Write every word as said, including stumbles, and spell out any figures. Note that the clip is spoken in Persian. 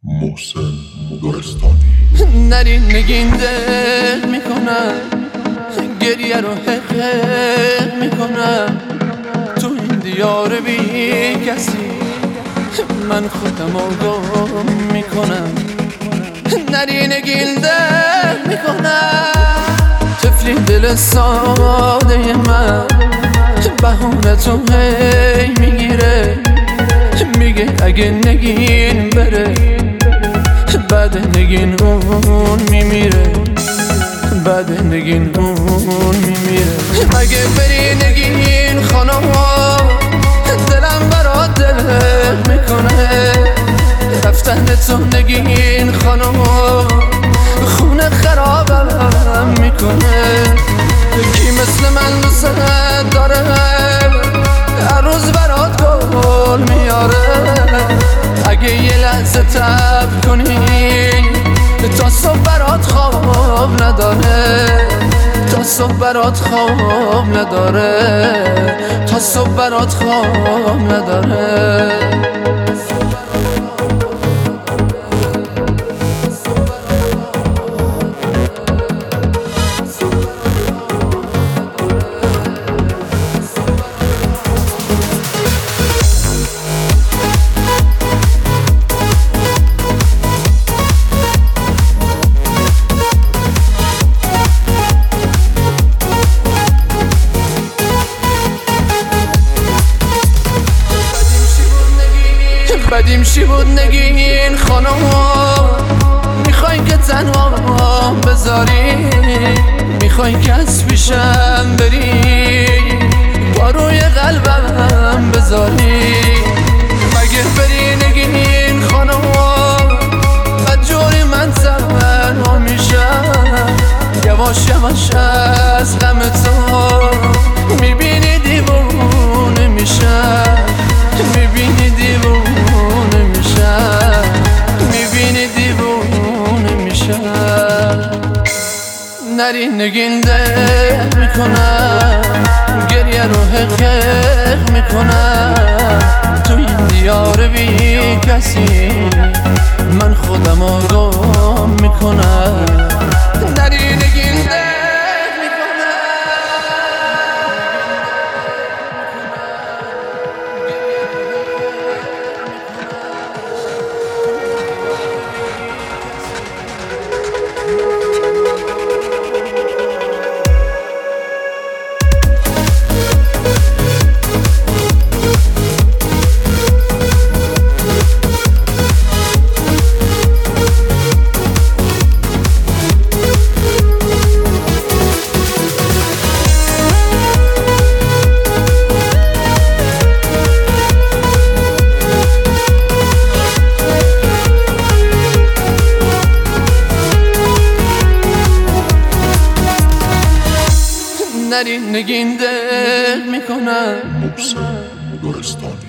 محسن گلستانی. نرین نگین دل میکنم، گریه رو حق حق میکنم، تو این دیار بی کسی من خودم آگاه میکنم. نرین نگین دل میکنم، طفلی دل ساده من بهونه تو هی میگیره، میگه اگه نگین بره بعد نگین اون میمیره، بعد نگین اون میمیره. مگه بری نگین خانم دلم برات دل میکنه، رفتن تو نگین خانم خونه خرابم میکنه. کی مثل من دوست داره هر روز برات گل میاره، اگه یه لحظه تب کنی تا صبح برات خواب نداره، تا صبح برات خواب نداره، تا صبح برات خواب نداره. بدیم چی بود نگین خانم، میخوای که تنها بذاری، میخوای که از پیشم بری با روی قلبم بذاری. مگه بری نگین خانم بدجوری من تنها میشم، یواش یواش از غم تو میبینی دیوونه میشم، میبینی دیوونه میشم، میبینی دیوونه میشم. نرین نگین دل میکنم، گریه رو حق حق میکنم، تو این دیار بی کسی من خودم آگاه میکنم. نرین نگین دل نرین نگین دل میکنم. محسن گلستانی.